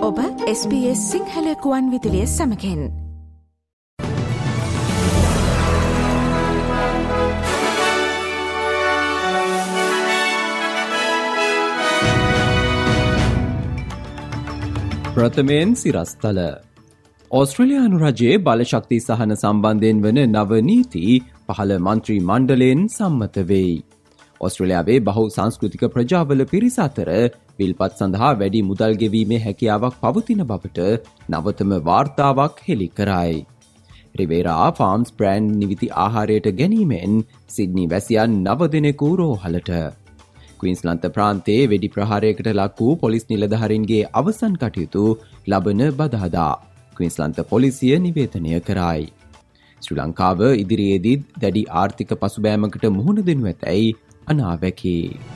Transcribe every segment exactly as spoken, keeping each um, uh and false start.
ඔබ S B S Sinhala ගුවන් විදුලිය සමගින් ප්‍රථමයෙන් සිරස්තල. ඕස්ට්‍රේලියානු රජයේ බලශක්ති සහන සම්බන්ධයෙන් වන නව නීති පහළ මන්ත්‍රී මණ්ඩලයෙන් සම්මත වෙයි. ඕස්ට්‍රේලියාවේ බහු සංස්කෘතික ප්‍රජාවල පිරිස අතර විල්පත් සඳහා වැඩි මුදල් ගෙවීමේ හැකියාවක් පවතින බවට නවතම වාර්තාවක් හෙළි කරයි. රිවේරා ෆාම්ස් බ්‍රෑන්ඩ් නිවිති ආහාරයට ගැනීමෙන් සිඩ්නි වැසියන් නව දෙනෙකු රෝහලට. ක්වීන්ස්ලන්ත ප්‍රාන්තයේ වෙඩි ප්‍රහාරයකට ලක් වූ පොලිස් නිලධාරීන්ගේ අවසන් කටයුතු ලබන බදාදා ක්වීන්ස්ලන්ත පොලිසිය නිවේදනය කරයි. ශ්‍රී ලංකාව ඉදිරියේදී දැඩි ආර්ථික පසුබෑමකට මුහුණ දෙනු ඇතැයි අනාවැකි.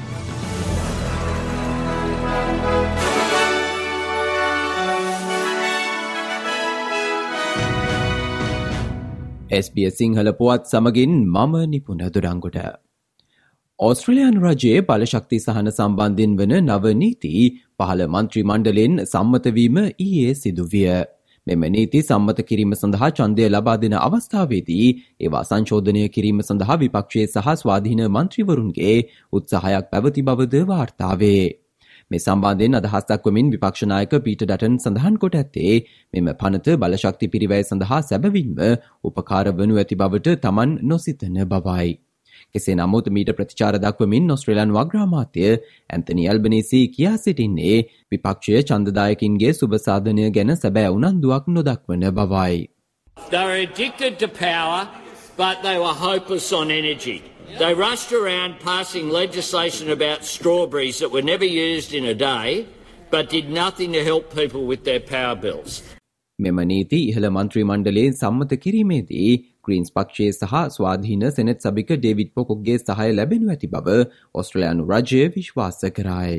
එස් බී එස් සිංහල පුවත් සමගින් මම නිපුණ දුරංගොඩ. ඕස්ට්‍රේලියානු රජයේ බලශක්ති සහන සම්බන්ධයෙන් වන නව නීති පහළ මන්ත්‍රී මණ්ඩලයෙන් සම්මත වීම ඊයේ සිදුවිය. මෙම නීති සම්මත කිරීම සඳහා ඡන්දය ලබා දෙන අවස්ථාවේදී ඒවා සංශෝධනය කිරීම සඳහා විපක්ෂයේ සහ ස්වාධීන මන්ත්‍රීවරුන්ගේ උත්සාහයක් පැවති බවද වාර්තා වේ. මේ සම්බන්ධයෙන් අදහස් දක්වමින් විපක්ෂ නායක පීටර් ඩටන් සඳහන් කොට ඇත්තේ මෙම පනත බලශක්ති පිරිවැය සඳහා සැබවින්ම උපකාර වනු ඇති බවට තමන් නොසිතන බවයි. කෙසේ නමුත් මීට ප්‍රතිචාර දක්වමින් ඔස්ට්‍රේලියානු අග්‍රාමාත්‍ය ඇන්තනි ඇල්බනීසි කියා සිටින්නේ විපක්ෂය ඡන්දදායකින්ගේ සුබ සාධනය ගැන සැබෑ උනන්දුවක් නොදක්වන බවයි. They were addicted to power, but they were hopeless on energy. They rushed around passing legislation about strawberries that were never used in a day, but did nothing to help people with their power bills. මෙම නීති ඉහළ මන්ත්‍රී මණ්ඩලයෙන් සම්මත කිරීමේදී Greens පක්ෂයේ සහ ස්වාධීන senate සභික David පොකොක්ගේ සහාය ලැබෙනු ඇති බව ඕස්ට්‍රේලියානු රජය විශ්වාස කරයි.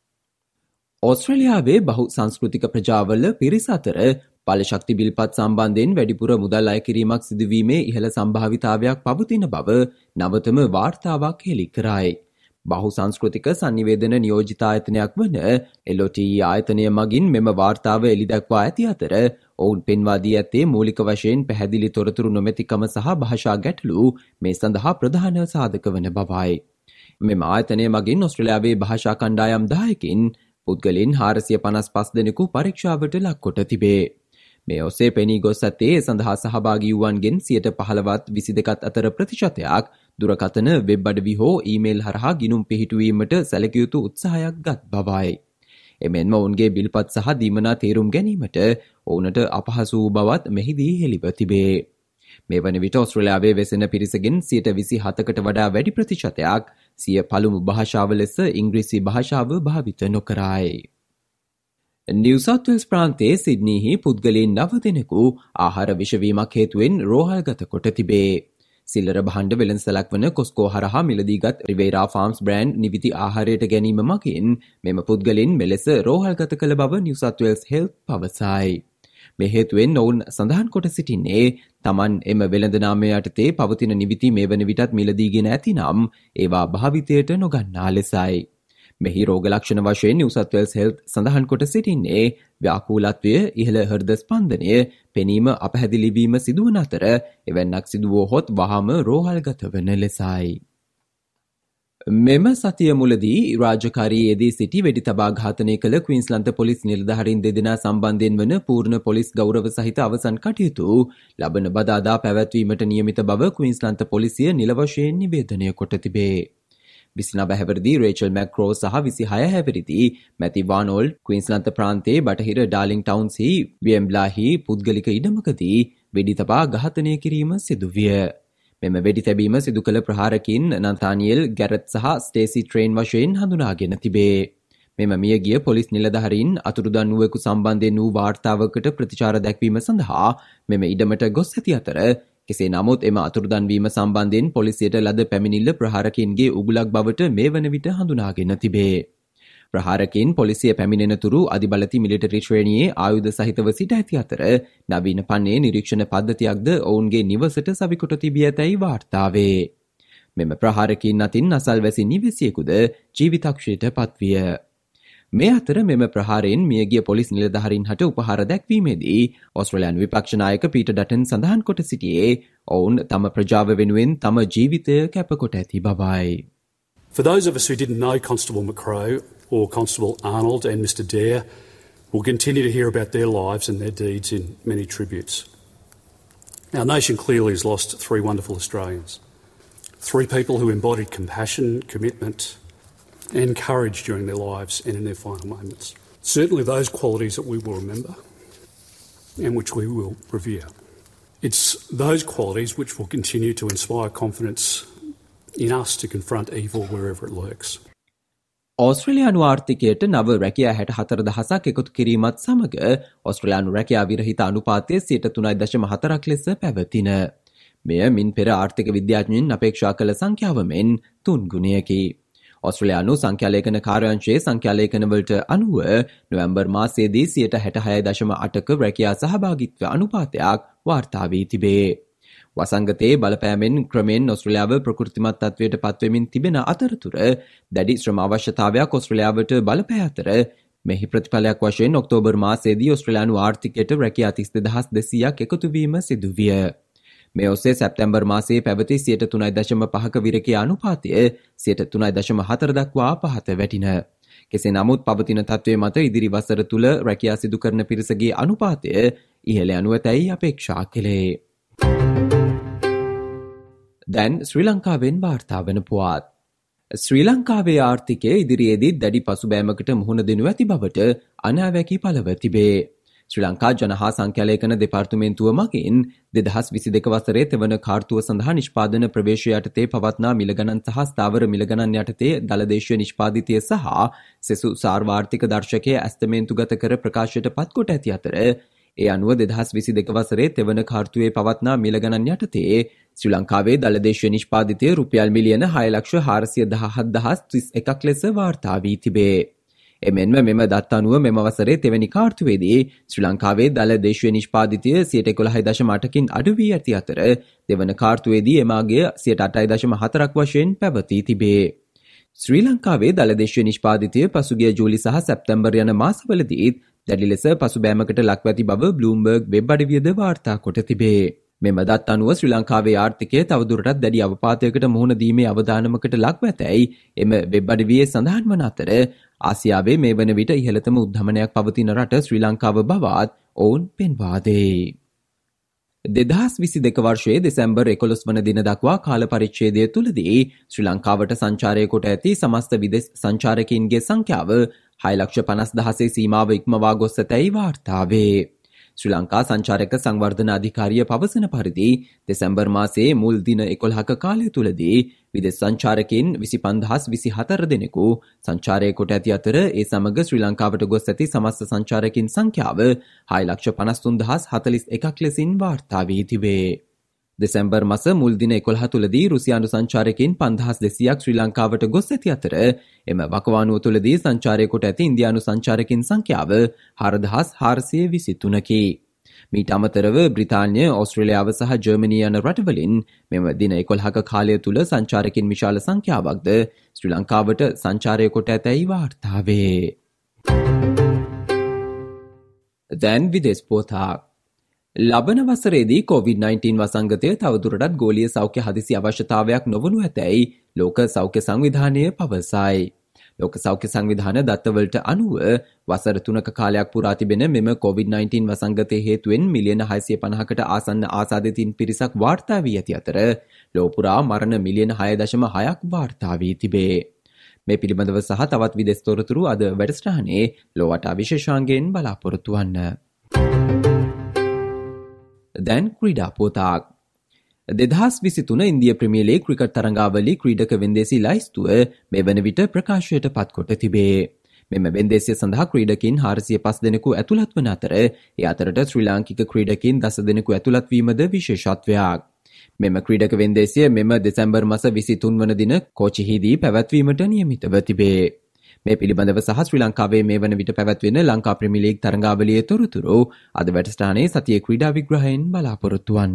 ඕස්ට්‍රේලියාවේ බහු සංස්කෘතික ප්‍රජාවල පිරිස අතර බලශක්ති බිල්පත් සම්බන්ධයෙන් වැඩිපුර මුදල් අය කිරීමක් සිදුවීමේ ඉහළ සම්භාවිතාවයක් පවතින බව නවතම වාර්තාවක් හෙළි කරයි. බහු සංස්කෘතික සංනිවේදන නියෝජිත ආයතනයක් වන එල් ඕ ටී ඊ ආයතනය මගින් මෙම වාර්තාව එළිදක්වා ඇති අතර ඔවුන් පෙන්වා දී ඇත්තේ මූලික වශයෙන් පැහැදිලි තොරතුරු නොමැතිකම සහ භාෂා ගැටලු මේ සඳහා ප්‍රධාන සාධක වන බවයි. මෙම ආයතනය මගින් ඔස්ට්‍රේලියාවේ භාෂා කණ්ඩායම් දහයකින් පුද්ගලින් හාරසිය පනස් පහ දෙනෙකු පරීක්ෂාවට ලක්කොට තිබේ. මේ ඔස්සේ පෙනී ගොස් ඇත්තේ සඳහා සහභාගී වූවන්ගෙන් සියයට පහළවත් විසි දෙකත් අතර ප්‍රතිශතයක් දුරකථන වෙබ් අඩවි හෝ ඊමේල් හරහා ගිණුම් පිහිටුවීමට සැලකිය යුතු උත්සාහයක් ගත් බවයි. එමෙන්ම ඔවුන්ගේ බිල්පත් සහ දීමනා තේරුම් ගැනීමට ඔවුනට අපහසු වූ බවත් මෙහිදී හෙළිව තිබේ. මේ වන විට ඔස්ට්‍රේලියාවේ වෙසෙන පිරිසගෙන් සියයට විසි හතකට වඩා වැඩි ප්‍රතිශතයක් සිය පළමු භාෂාව ලෙස ඉංග්‍රීසි භාෂාව භාවිත නොකරයි. නිව් සවුත් වෙල්ස් ප්‍රාන්තයේ සිඩ්නිහි පුද්ගලයන් නව දෙනෙකු ආහාර විෂවීමක් හේතුවෙන් රෝහල්ගත කොට තිබේ. සිල්ලර භාණ්ඩ වෙළඳසැලක් වන කොස්කෝ හරහා මිලදීගත් රිවේරා ෆාම්ස් බ්‍රෑන්ඩ් නිවිති ආහාරයට ගැනීම මගින් මෙම පුද්ගලයන් මෙලෙස රෝහල්ගත කළ බව නිව් සවුත් වෙල්ස් හෙල්ත් පවසයි. මේ හේතුවෙන් ඔවුන් සඳහන් කොට සිටින්නේ තමන් එම වෙළඳ නාමය යටතේ පවතින නිවිති මේ වන විටත් මිලදීගෙන ඇතිනම් ඒවා භාවිතයට නොගන්නා ලෙසයි. මෙහි රෝග ලක්ෂණ වශයෙන් නිව් සවුත් වෙල්ස් හෙල්ත් සඳහන් කොට සිටින්නේ ව්‍යාකූලත්වය, ඉහළ හෘද ස්පන්දනය, පෙනීම අපැහැදිලි වීම සිදුවන අතර එවැන්නක් සිදුවුවහොත් වහාම රෝහල්ගත වන ලෙසයි. මෙම සතිය මුලදී රාජකාරියේදී සිටි වෙඩි තබා ඝාතනය කළ ක්වීන්ස්ලන්ත පොලිස් නිලධාරීන් දෙදෙනා සම්බන්ධයෙන් වන පූර්ණ පොලිස් ගෞරව සහිත අවසන් කටයුතු ලබන බදාදා පැවැත්වීමට නියමිත බව ක්වීන්ස්ලන්ත පොලිසිය නිල වශයෙන් නිවේදනය කොට තිබේ. විසිනව හැවිරිදි රේචල් මැක්‍රෝ සහ විසිහය හැවිරිදි මැති වානෝල්ඩ් ක්වීන්ස්ලන්ත ප්‍රාන්තයේ බටහිර ඩාර්ලිං ටවුන්සි වියම්බ්ලාහි පුද්ගලික ඉඩමකදී වෙඩි තබා ඝාතනය කිරීම සිදුවිය. මෙම වෙඩි තැබීම සිදු කළ ප්‍රහාරකින් නතානියෙල් ගැරට් සහ ස්ටේසි ට්‍රේන් වශයෙන් හඳුනාගෙන තිබේ. මෙම මියගිය පොලිස් නිලධාරීන් අතුරුදන් වූවෙකු සම්බන්ධයෙන් වූ වාර්තාවකට ප්‍රතිචාර දැක්වීම සඳහා මෙම ඉඩමට ගොස් ඇති අතර කෙසේ නමුත් එම අතුරුදන් වීම සම්බන්ධයෙන් පොලිසියට ලද පැමිණිල්ල ප්‍රහාරකින්ගේ උගුලක් බවට මේ වන විට හඳුනාගෙන තිබේ. ප්‍රහාරකින් පොලිසිය පැමිණෙනතුරු අධිබලති මිලිටරි ශ්‍රේණියේ ආයුධ සහිතව සිට ඇති අතර නවීන පන්නේ නිරීක්ෂණ පද්ධතියක්ද ඔවුන්ගේ නිවසට සවිකොට තිබී ඇතැයි වාර්තා වේ. මෙම ප්‍රහාරකින් අතින් අසල්වැසි නිවැසියෙකුද ජීවිතක්ෂයට පත්විය. මේ අතර මෙම ප්‍රහාරයෙන් මියගිය පොලිස් නිලධාරීන් හට උපහාර දැක්වීමේදී ඕස්ට්‍රේලියානු විපක්ෂ නායක පීටර් ඩටන් සඳහන් කොට සිටියේ ඔවුන් තම ප්‍රජාව වෙනුවෙන් තම ජීවිතය කැපකොට ඇති බවයි. For those of us who didn't know Constable McCrow or Constable Arnold and Mister Dare will continue to hear about their lives and their deeds in many tributes. Our nation clearly has lost three wonderful Australians. Three people who embodied compassion, commitment and courage during their lives and in their final moments. Certainly those qualities that we will remember and which we will revere. It's those qualities which will continue to inspire confidence in us to confront evil wherever it lurks. ඕස්ට්‍රේලියානු ආර්ථිකයට නව රැකියා හැට හතර දහසක් එකතු කිරීමත් සමග ඕස්ට්‍රේලියානු රැකියා විරහිත අනුපාතය සියයට තුනයි දශම හතරක් ලෙස පැවතින. මෙය මින් පෙර ආර්ථික විද්‍යාඥයින් අපේක්ෂා කළ සංඛ්‍යාව මෙන් තුන් ගුණයකි. ඕස්ට්‍රේලියානු සංඛ්‍යාලේඛන කාර්යාංශයේ සංඛ්‍යාලේඛනවලට අනුව නොවැම්බර් මාසයේදී සියයට හැටහය දශම අටක රැකියා සහභාගීත්ව අනුපාතයක් වාර්තා වී තිබේ. වසංගතයේ බලපෑමෙන් ක්‍රමෙන් ඕස්ට්‍රේලියාව ප්‍රකෘතිමත් තත්ත්වයට පත්වෙමින් තිබෙන අතරතුර දැඩි ශ්‍රම අවශ්‍යතාවයක් ඕස්ට්‍රේලියාවට බලපෑ අතර මෙහි ප්‍රතිඵලයක් වශයෙන් ඔක්තෝබර් මාසයේදී ඕස්ට්‍රේලියානු ආර්ථිකයට රැකියා තිස් දෙදහස් දෙසීයක් එකතු වීම සිදු විය. මේ ඔස්සේ සැප්තැම්බර් මාසයේ පැවති සියයට තුනයි දශම පහක විරකියා අනුපාතය සියයට තුනයි දශම හතර දක්වා පහත වැටින. කෙසේ නමුත් පවතින තත්ත්වය මත ඉදිරි වසර තුල රැකියා සිදු කරන පිරිසගේ අනුපාතය ඉහළ යනු ඇතැයි අපේක්ෂා කෙළේ. දැන් ශ්‍රී ලංකාවෙන් වාර්තා වන පුවත්. ශ්‍රී ලංකාවේ ආර්ථිකය ඉදිරියේදී දැඩි පසුබෑමකට මුහුණ දෙනු ඇති බවට අනාවැකි පළව තිබේ. ශ්‍රී ලංකා ජන හා සංඛ්‍යාලේඛන දෙපාර්තමේන්තුව මගින් දෙදහස් විසි දෙක වසරේ තෙවන කාර්තුව සඳහා නිෂ්පාදන ප්‍රවේශය යටතේ පවත්නා මිල ගණන් සහ ස්ථාවර මිල ගණන් යටතේ දළදේශීය නිෂ්පාදිතය සහ සෙසු සාර්වාර්ථික දර්ශකයේ ඇස්තමේන්තුගත කර ප්‍රකාශයට පත්කොට ඇති අතර ඒ අනුව දෙදහස් විසි දෙක වසරේ තෙවන කාර්තුවේ පවත්නා මිල ගණන් යටතේ ශ්‍රී ලංකාවේ දළදේශීය නිෂ්පාදිතය රුපියල් මිලියන හය ලක්ෂ හාරසිය දහහත් දහස් ත්‍රිස් එකක් ලෙස වාර්තා වී තිබේ. එමෙන්ම මෙම දත් අනුව මෙම වසරේ තෙවැනි කාර්තුවේදී ශ්‍රී ලංකාවේ දළදේශීය නිෂ්පාදිතය සියයට එකොළහයි දශම අටකින් අඩු වී ඇති අතර දෙවන කාර්තුවේදී එම අගය සියයට අටයි දශම හතරක් වශයෙන් පැවතී තිබේ. ශ්‍රී ලංකාවේ දළදේශීය නිෂ්පාදිතය පසුගිය ජූලි සහ සැප්තැම්බර් යන මාසවලදීත් දැඩි ලෙස පසුබෑමකට ලක්ව ඇති බව බ්ලූම්බර්ග් වෙබ් අඩවියද වාර්තා කොට තිබේ. මෙම දත් අනුව ශ්‍රී ලංකාවේ ආර්ථිකය තවදුරටත් දැඩි අවපාතයකට මුහුණ දීමේ අවදානමකට ලක්ව ඇතැයි එම වෙබ් අඩවියේ සඳහන් වන අතර ආසියාවේ මේ වන විට ඉහළතම උද්ධමනයක් පවතින රට ශ්‍රී ලංකාව බවත් ඔවුන් පෙන්වා දෙයි. දෙදහස් විසි දෙක වර්ෂයේ දෙසැම්බර් එකොළොස් වන දින දක්වා කාල පරිච්ඡේදය තුලදී ශ්‍රී ලංකාවට සංචාරය කොට ඇති සමස්ත විදේශ සංචාරකයින්ගේ සංඛ්‍යාව හය ලක්ෂ පනස් දහසේ සීමාව ඉක්මවා ගොස් ඇතැයි වාර්තා වේ. ශ්‍රී ලංකා සංචාරක සංවර්ධන අධිකාරිය පවසන පරිදි දෙසැම්බර් මාසයේ මුල් දින එකොළහක කාලය තුලදී විදේශ සංචාරකයින් විසි පන්දහස් විසි හතර දෙනෙකු සංචාරය කොට ඇති අතර ඒ සමග ශ්‍රී ලංකාවට ගොස් ඇති සමස්ත සංචාරකයින් සංඛ්‍යාව හය ලක්ෂ පනස් තුන් දහස් හතළිස් එකක් ලෙසින් වාර්තා වී තිබේ. දෙසැම්බර් මාස මුල් දින එකොළහ තුලදී රුසියානු සංචාරකයින් පන්දහස් දෙසීයක් ශ්‍රී ලංකාවට ගොස් ඇති අතර එම වකවානුව තුලදී සංචාරය කොට ඇති ඉන්දියානු සංචාරකයින් සංඛ්‍යාව හාරදහස් හාරසිය විසි තුනකි. මීට අමතරව බ්‍රිතාන්‍ය, ඕස්ට්‍රේලියාව සහ ජර්මනිය යන රටවලින් මෙම දින එකොළහක කාලය තුල සංචාරකයින් විශාල සංඛ්‍යාවක්ද ශ්‍රී ලංකාවට සංචාරය කොට ඇතැයි වාර්තා වේ. දැන් විදේශ පොතක්. ලබන වසරේදී කොවිඩ් නයින්ටීන් වසංගතය තවදුරටත් ගෝලීය සෞඛ්‍ය හදිසි අවශ්‍යතාවයක් නොවනු ඇතැයි ලෝක සෞඛ්‍ය සංවිධානය පවසයි. ලෝක සෞඛ්‍ය සංවිධාන දත්තවලට අනුව වසර තුනක කාලයක් පුරා තිබෙන මෙම කොවිඩ් නයින්ටීන් වසංගතය හේතුවෙන් මිලියන හයසිය පනහකට ආසන්න ආසාදිතයින් පිරිසක් වාර්තා වී ඇති අතර ලොව පුරා මරණ මිලියන හය දශම හයක් වාර්තා වී තිබේ. මේ පිළිබඳව සහ තවත් විදේශ තොරතුරු අද වැඩසටහනේ ලොවට විශේෂාංගයෙන් බලාපොරොත්තු වන්න. දැන් ක්‍රීඩා පොතක්. දෙදහස් විසි තුන ඉන්දිය ප්‍රීමියර් ලීග් ක්‍රිකට් තරඟාවලි ක්‍රීඩක වෙන්දේසි ලයිස්තුව මේ වන විට ප්‍රකාශයට පත් කොට තිබේ. මෙම වෙන්දේසිය සඳහා ක්‍රීඩකින් හාරසිය පහ දෙනෙකු ඇතුළත් වන අතර ඒ අතරට ශ්‍රී ලාංකික ක්‍රීඩකින් දස දෙනෙකු ඇතුළත් වීමද විශේෂත්වයක්. මෙම ක්‍රීඩක වෙන්දේසිය මෙම දෙසැම්බර් මාස විසි තුන් වන දින කෝචිහිදී පැවැත්වීමට නියමිතව තිබේ. මේ පිළිබඳව සහ ශ්‍රී ලංකාවේ මේ වන විට පැවැත්වෙන ලංකා ප්‍රීමියර් ලීග් තරඟාවලියේ තොරතුරු අද වැඩසටහනේ සතියේ ක්‍රීඩා විග්‍රහයෙන් බලාපොරොත්තු වන්න.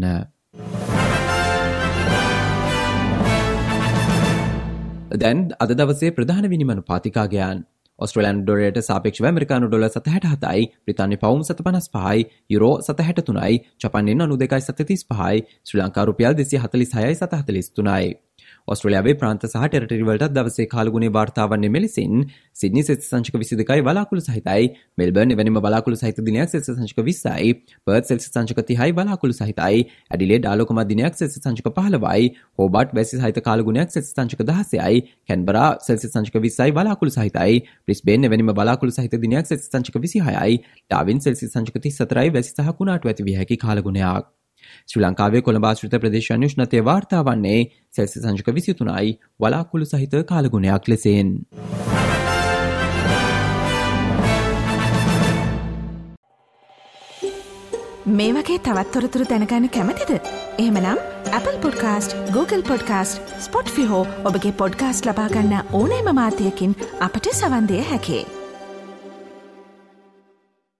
දැන් අද දවසේ ප්‍රධාන විනිමය පාතිකාගයන් ඔස්ට්‍රේලියානු ඩොලරයට සාපේක්ෂව ඇමරිකානු ඩොලර් සත හැට හතයි, බ්‍රිතාන්‍ය පවුම් සත පනස් පහයි, යුරෝ සත හැට තුනයි, ජපාන් යෙන් අනූ දෙකයි සත තිස් පහයි, ශ්‍රී ලංකා රුපියල් දෙසිය හතලිස් හයයි සත හතලිස් තුනයි. ඔස්ට්‍රේලියාවේ ප්‍රාන්ත සහ ටෙරිටරි වලට දවසේ කාලගුණයේ වාර්තා වන්නේ මෙලෙසින් සිඩ්නි සෙල්සියස් සංචක විසි දෙකයි බලාකුළු සහිතයි, මෙල්බර්න් එවැනිම බලාකුළු සහිත දිනයක් සෙල්සියස් සංචක විස්සයි, පර්ත් සෙල්සියස් සංචක තිහයි බලාකුළු සහිතයි, ඇඩිලේඩ් ආලෝකමත් දිනයක් සෙල්සියස් සංචක පහළොවයි, හෝබර්ට් වැසි සහිත කාලගුණයක් සෙල්සියස් සංචක දහසයි, කැන්බරා සෙල්සියස් සංචක විස්සයි බලාකුළු සහිතයි, බ්‍රිස්බේන් එවැනිම බලාකුළු සහිත දිනයක් සෙල්සියස් සංචක විසිහයයි, ඩාවින් සෙල්සියස් සංචක තිස් හතරයි වැසි සහ කුණාටු ඇති විය හැකි කාලගුණයක්. ශ්‍රී ලංකාවේ කොළඹ ආශ්‍රිත ප්‍රදේශයන් උෂ්ණත්වය වාර්තා වන්නේ සෙල්සියස් සංචක විසි තුනයි වලාකුළු සහිත කාලගුණයක් ලෙසින්. මේ වගේ තවත් තොරතුරු දැනගන්න කැමතිද? එහෙමනම් Apple Podcast, Google Podcast, Spotify හෝ ඔබගේ පොඩ්කාස්ට් ලබා ගන්න ඕනෑම මාධ්‍යයකින් අපට සවන් දෙන්න හැකියි.